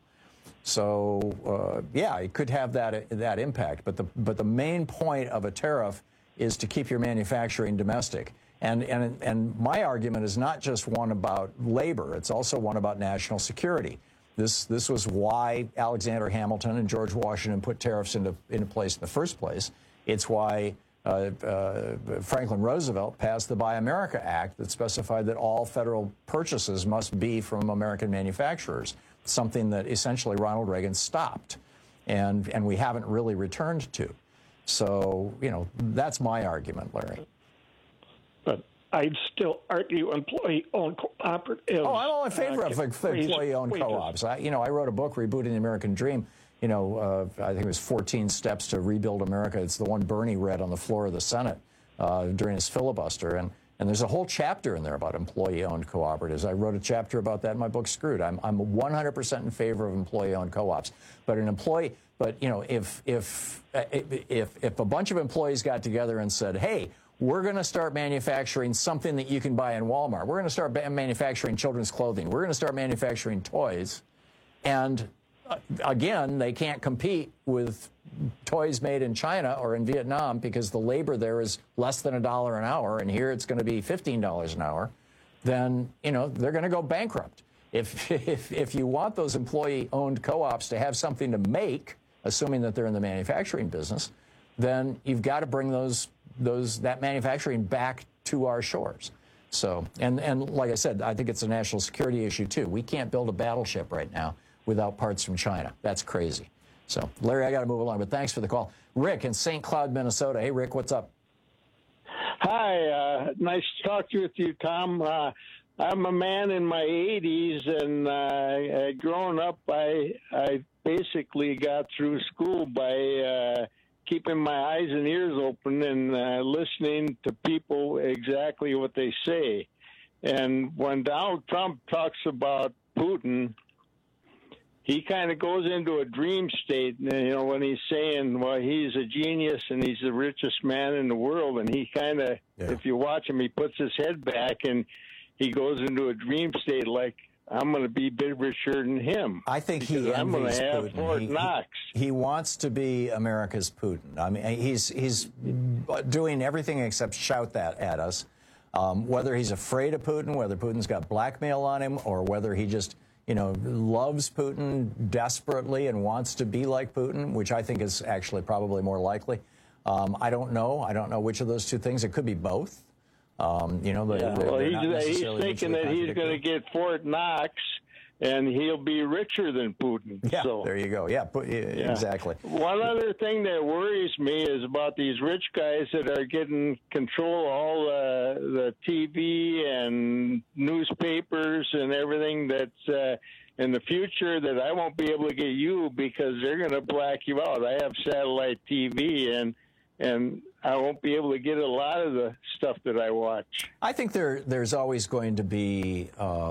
So, it could have that impact. But the main point of a tariff is to keep your manufacturing domestic. And my argument is not just one about labor. It's also one about national security. This was why Alexander Hamilton and George Washington put tariffs into place in the first place. It's why Franklin Roosevelt passed the Buy America Act that specified that all federal purchases must be from American manufacturers, something that essentially Ronald Reagan stopped and we haven't really returned to. So, that's my argument, Larry. But I'd still argue employee-owned cooperatives. Oh, I'm all in favor of employee-owned co-ops. I wrote a book, Rebooting the American Dream. I think it was 14 Steps to Rebuild America. It's the one Bernie read on the floor of the Senate during his filibuster. And there's a whole chapter in there about employee-owned cooperatives. I wrote a chapter about that in my book, Screwed. I'm 100% in favor of employee-owned co-ops. But if a bunch of employees got together and said, hey, we're going to start manufacturing something that you can buy in Walmart. We're going to start manufacturing children's clothing. We're going to start manufacturing toys. And again, they can't compete with toys made in China or in Vietnam because the labor there is less than $1 an hour, and here it's going to be $15 an hour. Then, they're going to go bankrupt. If you want those employee-owned co-ops to have something to make, assuming that they're in the manufacturing business, then you've got to bring that manufacturing back to our shores. So, and like I said, I think it's a national security issue too. We can't build a battleship right now without parts from China. That's crazy. So, Larry, I got to move along, but thanks for the call. Rick in St. Cloud, Minnesota. Hey, Rick, what's up? Hi, nice to talk with you, Tom. I'm a man in my 80s, and growing up, I basically got through school by keeping my eyes and ears open and listening to people exactly what they say. And when Donald Trump talks about Putin, he kind of goes into a dream state, when he's saying, well, he's a genius and he's the richest man in the world. And he kind of, if you watch him, he puts his head back and he goes into a dream state like, I'm going to be a bit richer than him. I think he envies I'm going to have Putin. Fort Knox. He wants to be America's Putin. I mean, he's doing everything except shout that at us. Whether he's afraid of Putin, whether Putin's got blackmail on him, or whether he just, loves Putin desperately and wants to be like Putin, which I think is actually probably more likely. I don't know. I don't know which of those two things. It could be both. He's thinking that he's going to get Fort Knox and he'll be richer than Putin. Yeah, so, there you go. Yeah, exactly. One other thing that worries me is about these rich guys that are getting control of all the TV and newspapers and everything that's in the future, that I won't be able to get you because they're going to black you out. I have satellite TV, and I won't be able to get a lot of the stuff that I watch. I think there's always going to be,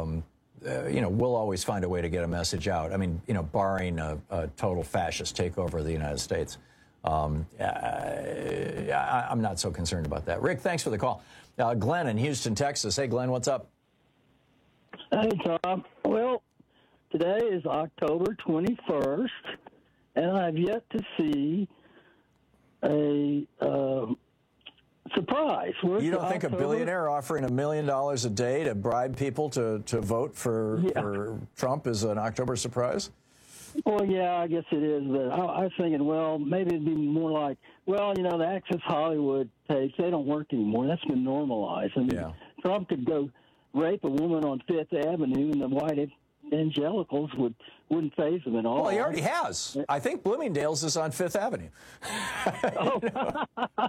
we'll always find a way to get a message out. I mean, barring a total fascist takeover of the United States. I'm not so concerned about that. Rick, thanks for the call. Glenn in Houston, Texas. Hey, Glenn, what's up? Hey, Tom. Well, today is October 21st, and I've yet to see a surprise. You don't think a billionaire offering $1 million a day to bribe people to vote for Trump is an October surprise? Well, yeah, I guess it is. But I was thinking, well, maybe it'd be more like, the Access Hollywood tapes, they don't work anymore. That's been normalized. I mean, Trump could go rape a woman on Fifth Avenue, and the white evangelicals wouldn't faze him at all. Well, he already has. I think Bloomingdale's is on Fifth Avenue. I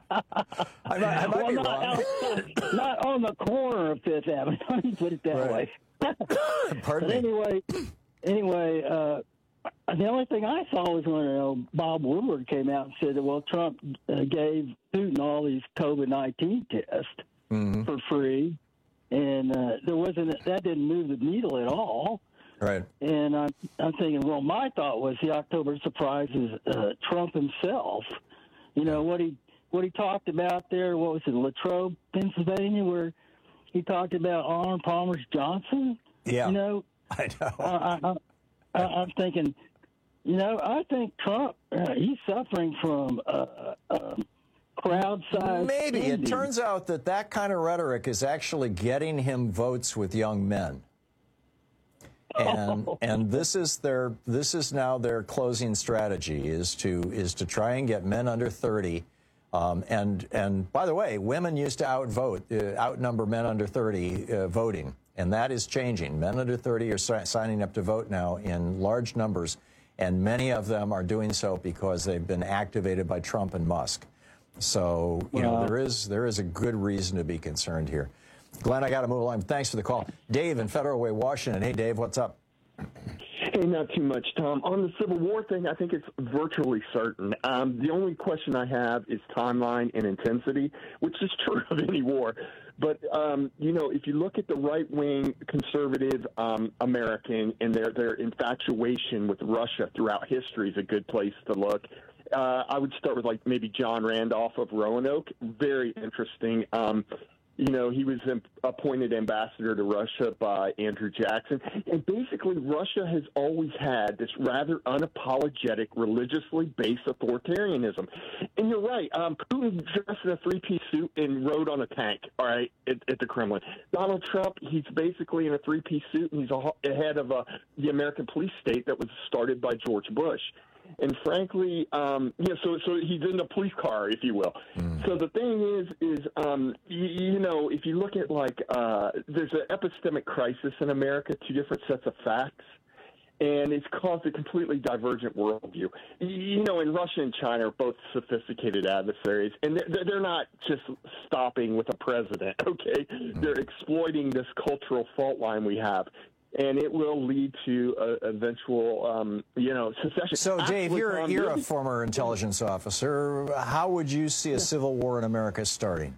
might be wrong. Not on the corner of Fifth Avenue. Let me put it that way. Pardon me. Anyway, the only thing I saw was when Bob Woodward came out and said that, well, Trump gave Putin all these COVID-19 tests for free, and that didn't move the needle at all. Right. And I'm thinking, well, my thought was the October surprise is Trump himself. What he talked about there. What was it, Latrobe, Pennsylvania, where he talked about Arnold Palmer Johnson? Yeah. I know. I'm thinking, I think Trump he's suffering from crowd size. Maybe it turns out that kind of rhetoric is actually getting him votes with young men. And this is now their closing strategy is to try and get men under 30. And by the way, women used to outnumber men under 30 voting, and that is changing. Men under 30 are signing up to vote now in large numbers, and many of them are doing so because they've been activated by Trump and Musk. So there is a good reason to be concerned here. Glenn, I got to move along. Thanks for the call. Dave in Federal Way, Washington. Hey, Dave, what's up? Hey, not too much, Tom. On the Civil War thing, I think it's virtually certain. The only question I have is timeline and intensity, which is true of any war. But, if you look at the right-wing conservative American and their infatuation with Russia throughout history is a good place to look. I would start with, maybe John Randolph of Roanoke. Very interesting. He was appointed ambassador to Russia by Andrew Jackson. And basically, Russia has always had this rather unapologetic, religiously based authoritarianism. And you're right. Putin dressed in a three-piece suit and rode on a tank, all right, at the Kremlin. Donald Trump, he's basically in a three-piece suit, and he's ahead of the American police state that was started by George Bush. And frankly, so he's in the police car, if you will. So the thing is if you look at there's an epistemic crisis in America, two different sets of facts, and it's caused a completely divergent worldview. And Russia and China are both sophisticated adversaries, and they're not just stopping with a president, okay? They're exploiting this cultural fault line we have. And it will lead to eventual, secession. So, Dave, you're a former intelligence officer. How would you see a civil war in America starting?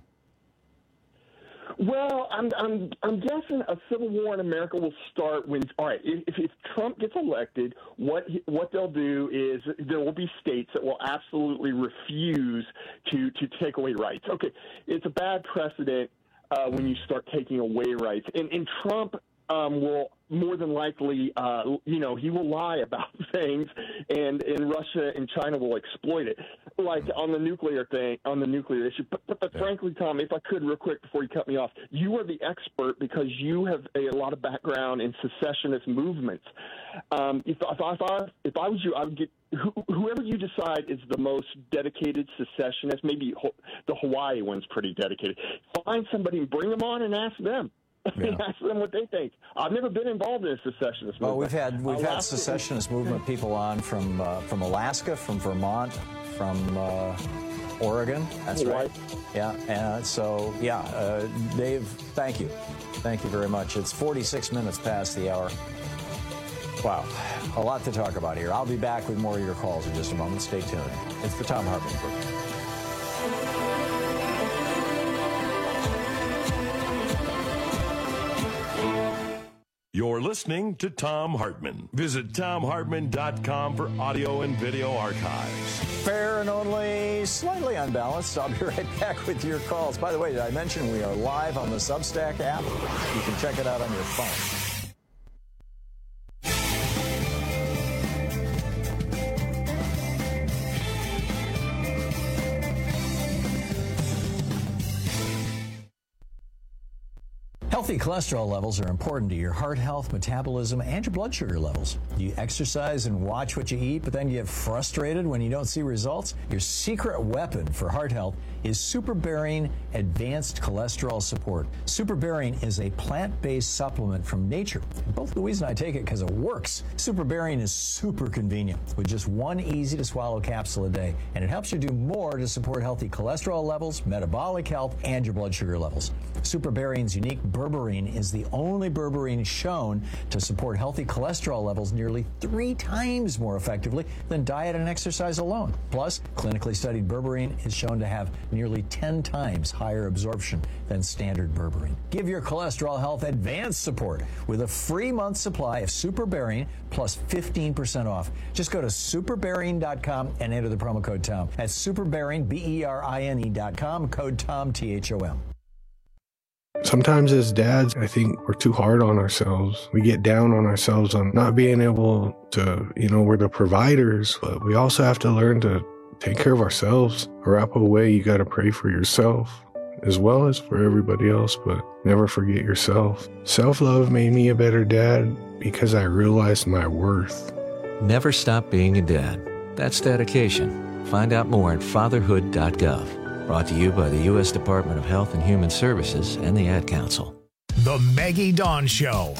Well, I'm guessing a civil war in America will start when, all right, if Trump gets elected, what they'll do is there will be states that will absolutely refuse to take away rights. Okay, it's a bad precedent when you start taking away rights. And Trump will more than likely, he will lie about things, and Russia and China will exploit it, like on the nuclear issue. But frankly, Tom, if I could, real quick before you cut me off, you are the expert because you have a lot of background in secessionist movements. If I was you, I would get whoever you decide is the most dedicated secessionist. Maybe the Hawaii one's pretty dedicated. Find somebody and bring them on and ask them. Yeah. Ask them what they think. I've never been involved in a secessionist movement. Well, we've had secessionist movement people on from Alaska, from Vermont, from Oregon. That's right. Yeah. And Dave, thank you. Thank you very much. It's 46 minutes past the hour. Wow. A lot to talk about here. I'll be back with more of your calls in just a moment. Stay tuned. It's the Thom Hartmann Program. You're listening to Thom Hartmann. Visit ThomHartmann.com for audio and video archives. Fair and only slightly unbalanced. I'll be right back with your calls. By the way, did I mention we are live on the Substack app? You can check it out on your phone. Healthy cholesterol levels are important to your heart health, metabolism, and your blood sugar levels. You exercise and watch what you eat, but then you get frustrated when you don't see results? Your secret weapon for heart health is SuperBarian Advanced Cholesterol Support. SuperBarian is a plant-based supplement from nature. Both Louise and I take it because it works. SuperBarian is super convenient with just one easy-to-swallow capsule a day, and it helps you do more to support healthy cholesterol levels, metabolic health, and your blood sugar levels. SuperBarian's unique berberine is the only berberine shown to support healthy cholesterol levels nearly 3 times more effectively than diet and exercise alone. Plus, clinically studied berberine is shown to have nearly 10 times higher absorption than standard berberine. Give your cholesterol health advanced support with a free month supply of SuperBarian plus 15% off. Just go to superbarian.com and enter the promo code TOM. That's SuperBarian, BERINE.com, code TOM, THOM. Sometimes as dads, I think we're too hard on ourselves. We get down on ourselves on not being able to, we're the providers, but we also have to learn to take care of ourselves. Arapaho way, you got to pray for yourself as well as for everybody else, but never forget yourself. Self-love made me a better dad because I realized my worth. Never stop being a dad. That's dedication. Find out more at fatherhood.gov. Brought to you by the U.S. Department of Health and Human Services and the Ad Council. The Maggie Dawn Show.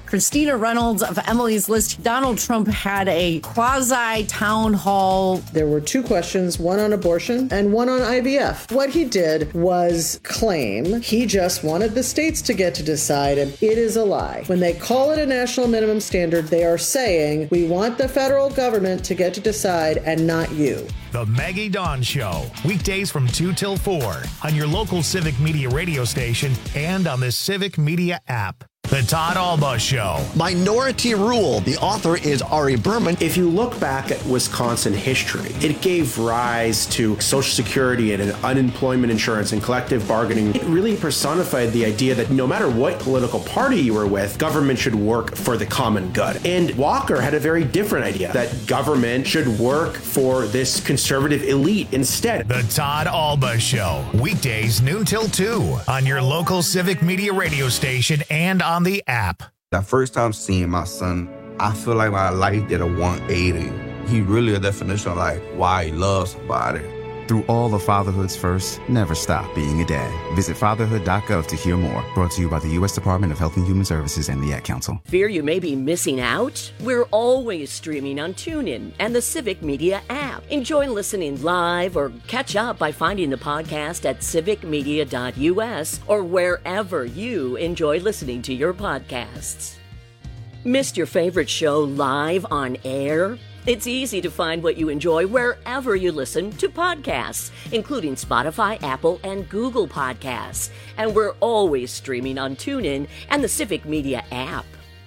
Christina Reynolds of Emily's List. Donald Trump had a quasi-town hall. There were two questions, one on abortion and one on IVF. What he did was claim he just wanted the states to get to decide, and it is a lie. When they call it a national minimum standard, they are saying, we want the federal government to get to decide and not you. The Maggie Dawn Show, weekdays from 2 till 4 on your local Civic Media radio station and on the Civic Media app. The Todd Alba Show. Minority Rule. The author is Ari Berman. If you look back at Wisconsin history, it gave rise to Social Security and unemployment insurance and collective bargaining. It really personified the idea that no matter what political party you were with, government should work for the common good. And Walker had a very different idea, that government should work for this conservative elite instead. The Todd Alba Show, weekdays noon till 2 on your local Civic Media radio station and on the app. The first time seeing my son, I feel like my life did a 180. He really a definition of like why he loves somebody. Through all the fatherhoods first, never stop being a dad. Visit fatherhood.gov to hear more. Brought to you by the U.S. Department of Health and Human Services and the Ad Council. Fear you may be missing out? We're always streaming on TuneIn and the Civic Media app. Enjoy listening live or catch up by finding the podcast at civicmedia.us or wherever you enjoy listening to your podcasts. Missed your favorite show live on air? It's easy to find what you enjoy wherever you listen to podcasts, including Spotify, Apple, and Google Podcasts. And we're always streaming on TuneIn and the Civic Media app.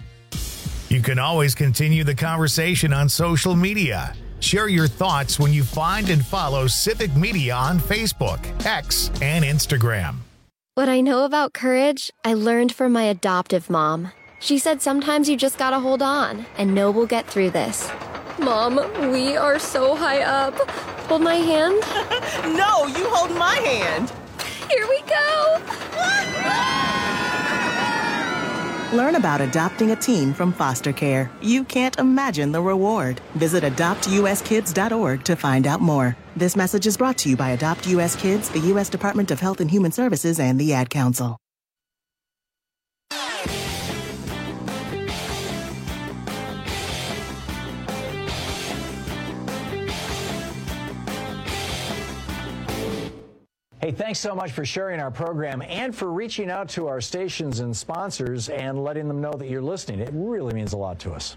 You can always continue the conversation on social media. Share your thoughts when you find and follow Civic Media on Facebook, X, and Instagram. What I know about courage, I learned from my adoptive mom. She said sometimes you just gotta hold on and know we'll get through this. Mom, we are so high up. Hold my hand. No, you hold my hand. Here we go. Learn about adopting a teen from foster care. You can't imagine the reward. Visit adoptuskids.org to find out more. This message is brought to you by Adopt U.S. Kids, the U.S. Department of Health and Human Services, and the Ad Council. Hey, thanks so much for sharing our program and for reaching out to our stations and sponsors and letting them know that you're listening. It really means a lot to us.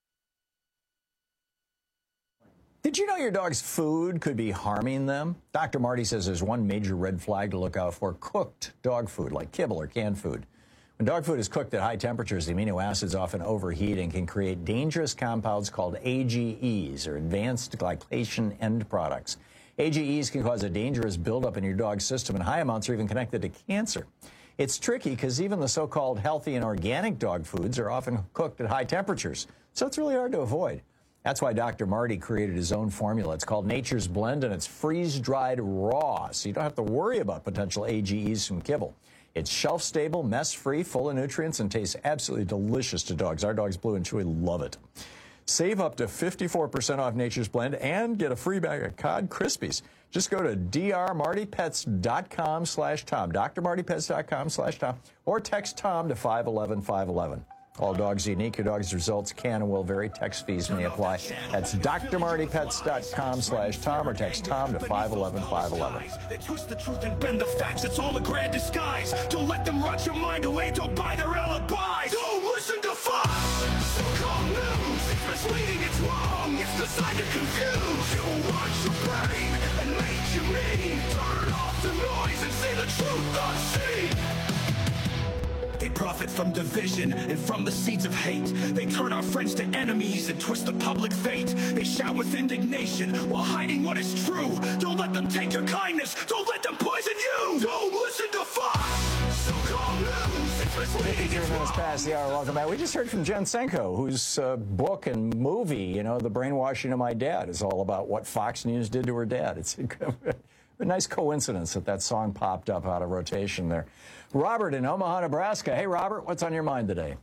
Did you know your dog's food could be harming them? Dr. Marty says there's one major red flag to look out for: cooked dog food, like kibble or canned food. When dog food is cooked at high temperatures, the amino acids often overheat and can create dangerous compounds called AGEs, or advanced glycation end products. AGEs can cause a dangerous buildup in your dog's system, and high amounts are even connected to cancer. It's tricky because even the so-called healthy and organic dog foods are often cooked at high temperatures, so it's really hard to avoid. That's why Dr. Marty created his own formula. It's called Nature's Blend, and it's freeze-dried raw, so you don't have to worry about potential AGEs from kibble. It's shelf-stable, mess-free, full of nutrients, and tastes absolutely delicious to dogs. Our dogs, Blue and Chewy, love it. Save up to 54% off Nature's Blend and get a free bag of Cod Krispies. Just go to drmartypets.com/Tom, drmartypets.com/Tom, or text Tom to 511-511. All dogs are unique. Your dog's results can and will vary. Text fees may apply. That's drmartypets.com/Tom, or text Tom to 511-511. They twist the truth and bend the facts. It's all a grand disguise. Don't let them rot your mind away. Don't buy their alibis. Don't listen to Fox. So-called news. It's misleading. It's wrong. It's designed to confuse. It'll watch your brain and make you mean. Turn off the noise and say the truth unseen. They profit from division and from the seeds of hate. They turn our friends to enemies and twist the public fate. They shout with indignation while hiding what is true. Don't let them take your kindness. Don't let them poison you. Don't listen to Fox. So-called news. It's misleading. 53 minutes past the hour. Welcome back. We just heard from Jen Senko, whose book and movie, The Brainwashing of My Dad, is all about what Fox News did to her dad. It's a nice coincidence that song popped up out of rotation there. Robert in Omaha, Nebraska. Hey, Robert, what's on your mind today?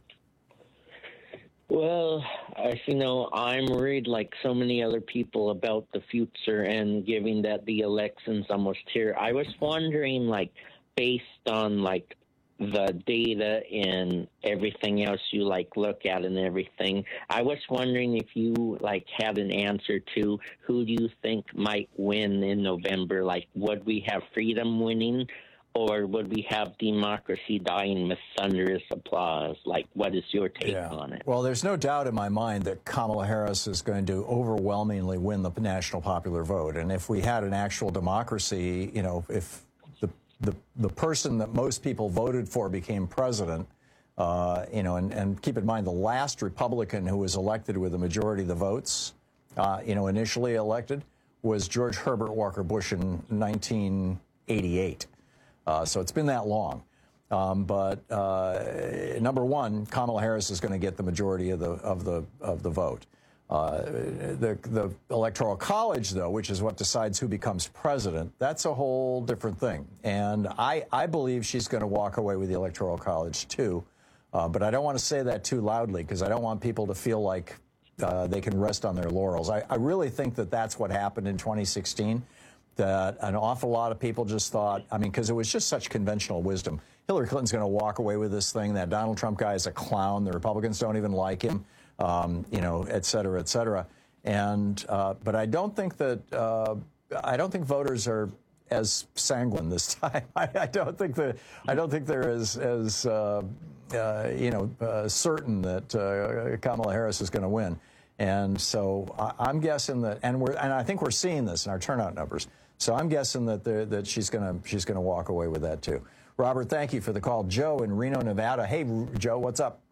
Well, I'm worried like so many other people about the future and given that the election's almost here. I was wondering, based on, the data and everything else you look at and everything. I was wondering if you had an answer to who do you think might win in November? Would we have freedom winning, or would we have democracy dying with thunderous applause? What is your take on it? Well, there's no doubt in my mind that Kamala Harris is going to overwhelmingly win the national popular vote. And if we had an actual democracy, if the person that most people voted for became president, and keep in mind the last Republican who was elected with a majority of the votes, initially elected, was George Herbert Walker Bush in 1988. So it's been that long. But number one, Kamala Harris is going to get the majority of the vote. The Electoral College, though, which is what decides who becomes president, that's a whole different thing. And I believe she's going to walk away with the Electoral College, too. But I don't want to say that too loudly because I don't want people to feel like they can rest on their laurels. I really think that that's what happened in 2016, that an awful lot of people just thought, because it was just such conventional wisdom. Hillary Clinton's going to walk away with this thing. That Donald Trump guy is a clown. The Republicans don't even like him. Et cetera, et cetera. And but I don't think voters are as sanguine this time. I don't think they're as certain that Kamala Harris is going to win. And so I'm guessing that, and I think we're seeing this in our turnout numbers. So I'm guessing that she's going to walk away with that too. Robert, thank you for the call. Joe in Reno, Nevada. Hey, Joe, what's up?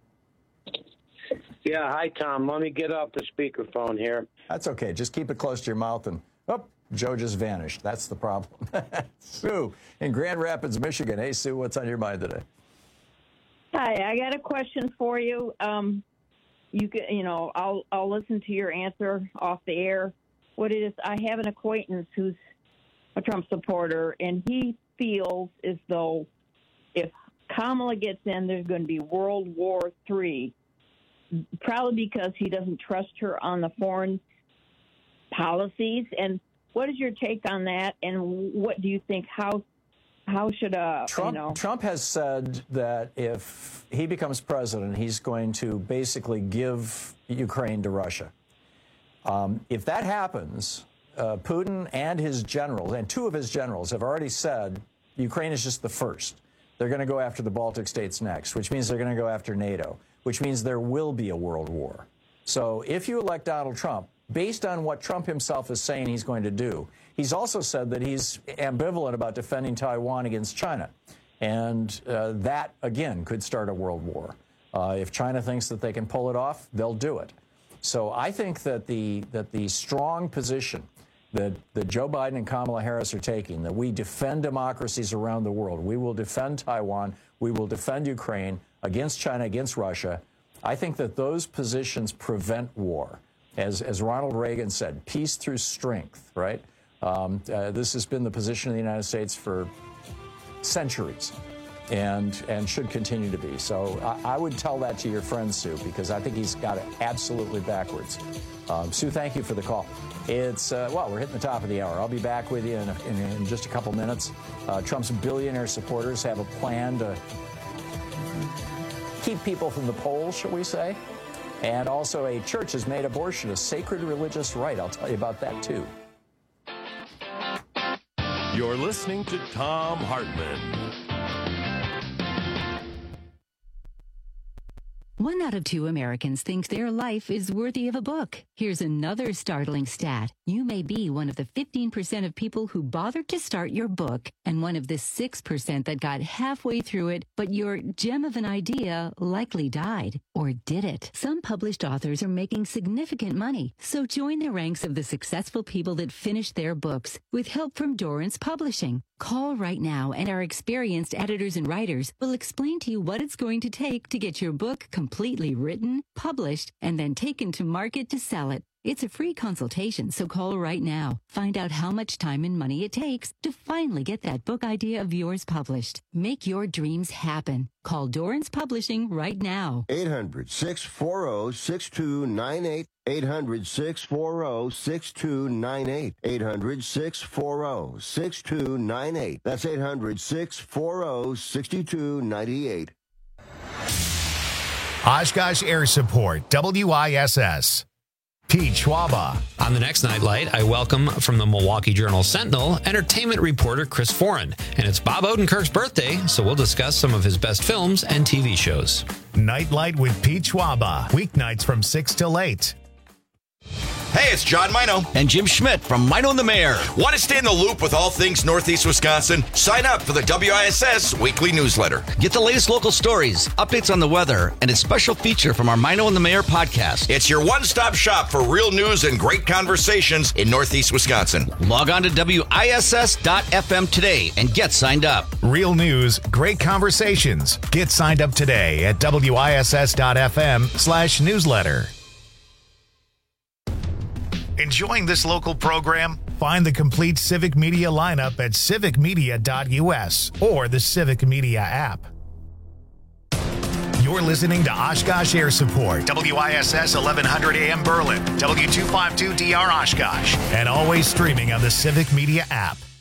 Yeah, hi, Tom. Let me get off the speakerphone here. That's okay. Just keep it close to your mouth and, Joe just vanished. That's the problem. Sue in Grand Rapids, Michigan. Hey, Sue, what's on your mind today? Hi, I got a question for you. I'll listen to your answer off the air. What it is, I have an acquaintance who's a Trump supporter, and he feels as though if Kamala gets in, there's going to be World War III. Probably because he doesn't trust her on the foreign policies. And what is your take on that? And what do you think? How should Trump has said that if he becomes president, he's going to basically give Ukraine to Russia. If that happens, Putin and his generals, and two of his generals, have already said Ukraine is just the first. They're going to go after the Baltic states next, which means they're going to go after NATO, which means there will be a world war. So if you elect Donald Trump, based on what Trump himself is saying he's going to do, he's also said that he's ambivalent about defending Taiwan against China. And that, again, could start a world war. If China thinks that they can pull it off, they'll do it. So I think that the strong position that Joe Biden and Kamala Harris are taking, that we defend democracies around the world, we will defend Taiwan, we will defend Ukraine against China, against Russia, I think that those positions prevent war. As Ronald Reagan said, peace through strength, right? This has been the position of the United States for centuries and should continue to be. So I would tell that to your friend, Sue, because I think he's got it absolutely backwards. Sue, thank you for the call. It's, we're hitting the top of the hour. I'll be back with you in just a couple minutes. Trump's billionaire supporters have a plan to keep people from the polls, shall we say. And also a church has made abortion a sacred religious right. I'll tell you about that, too. You're listening to Thom Hartmann. 1 out of 2 Americans think their life is worthy of a book. Here's another startling stat. You may be one of the 15% of people who bothered to start your book and one of the 6% that got halfway through it, but your gem of an idea likely died. Or did it? Some published authors are making significant money, so join the ranks of the successful people that finished their books with help from Dorrance Publishing. Call right now and our experienced editors and writers will explain to you what it's going to take to get your book completely written, published, and then taken to market to sell it. It's a free consultation, so call right now. Find out how much time and money it takes to finally get that book idea of yours published. Make your dreams happen. Call Dorrance Publishing right now. 800-640-6298. 800-640-6298. 800-640-6298. That's 800-640-6298. Oshkosh Air Support, WISS. Pete Schwaba. On the next Nightlight, I welcome from the Milwaukee Journal-Sentinel entertainment reporter Chris Foran. And it's Bob Odenkirk's birthday, so we'll discuss some of his best films and TV shows. Nightlight with Pete Schwaba. Weeknights from 6 till 8. Hey, it's John Mino. And Jim Schmidt from Mino and the Mayor. Want to stay in the loop with all things Northeast Wisconsin? Sign up for the WISS weekly newsletter. Get the latest local stories, updates on the weather, and a special feature from our Mino and the Mayor podcast. It's your one-stop shop for real news and great conversations in Northeast Wisconsin. Log on to WISS.FM today and get signed up. Real news, great conversations. Get signed up today at WISS.FM/newsletter. Enjoying this local program? Find the complete Civic Media lineup at civicmedia.us or the Civic Media app. You're listening to Oshkosh Air Support, WISS 1100 AM Berlin, W252DR Oshkosh, and always streaming on the Civic Media app.